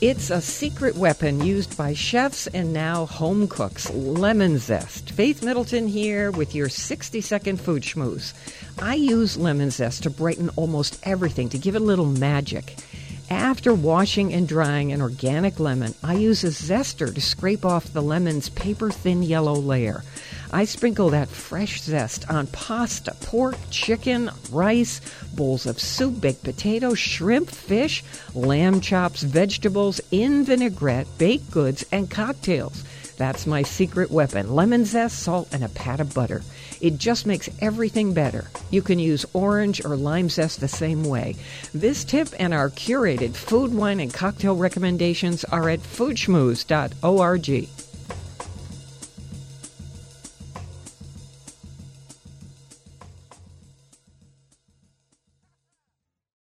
It's a secret weapon used by chefs and now home cooks, lemon zest. Faith Middleton here with your 60-second food schmooze. I use lemon zest to brighten almost everything, to give it a little magic. After washing and drying an organic lemon, I use a zester to scrape off the lemon's paper-thin yellow layer. I sprinkle that fresh zest on pasta, pork, chicken, rice, bowls of soup, baked potatoes, shrimp, fish, lamb chops, vegetables, in vinaigrette, baked goods, and cocktails. That's my secret weapon, lemon zest, salt, and a pat of butter. It just makes everything better. You can use orange or lime zest the same way. This tip and our curated food, wine, and cocktail recommendations are at foodschmooze.org.